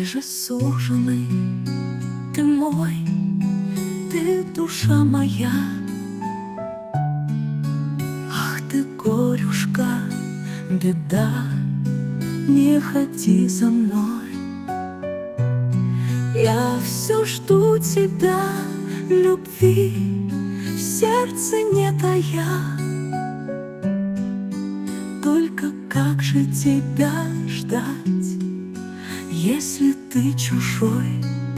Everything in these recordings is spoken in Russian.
Мой же суженый, ты мой, ты душа моя. Ах ты, горюшка, беда, не ходи за мной. Я все жду тебя, любви, в сердце не тая. Только как же тебя ждать, если ты чужой?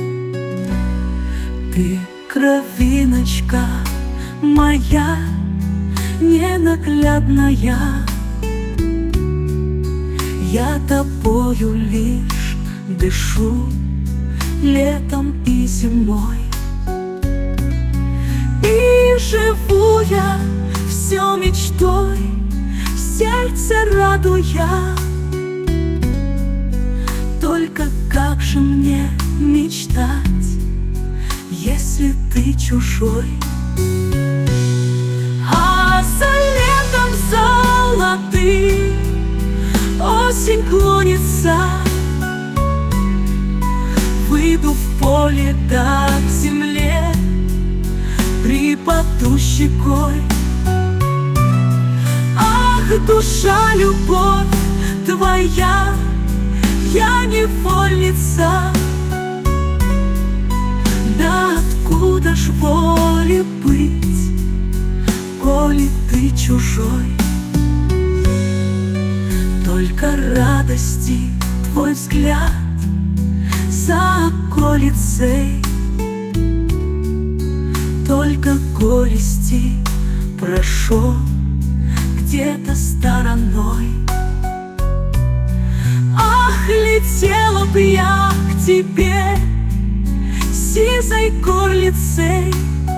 Ты кровиночка моя, ненаглядная. Я тобою лишь дышу летом и зимой. И живу я все мечтой, в сердце радуя. Только как же мне мечтать, если ты чужой? А за летом золотым осень клонится. Выйду в поле да к земле, припаду щекой. Ах, душа, любовь твоя, я невольница. Да откуда ж воле быть, коли ты чужой? Только радости твой взгляд за околицей, только горести прошел где-то стороной. Ах, летела б я к тебе сизой горлицей,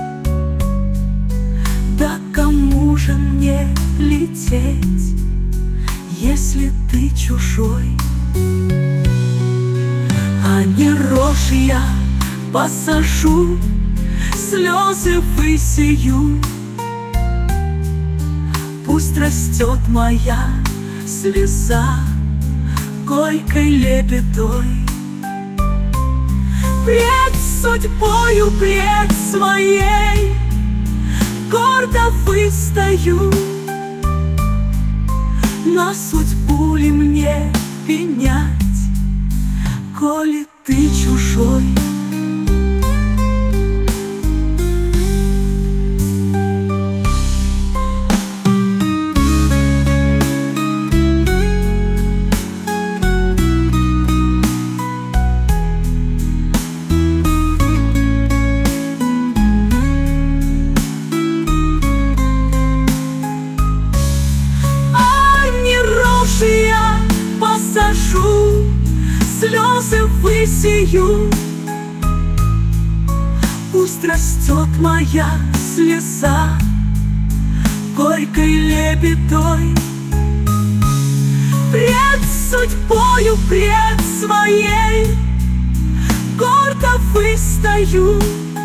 да кому же мне лететь, если ты чужой? А не рожь я посажу, слезы высею. Пусть растет моя слеза горькой лебедой. Пред судьбою, пред своей гордо выстою. На судьбу ли мне пенять, коли ты чужой? Я посажу, слезы высею. Пусть растет моя слеза горькой лебедой. Пред судьбою, пред своей гордо выстою.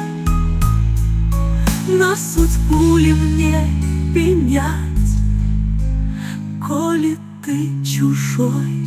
На судьбу ли мне пенять, коли ты чужой?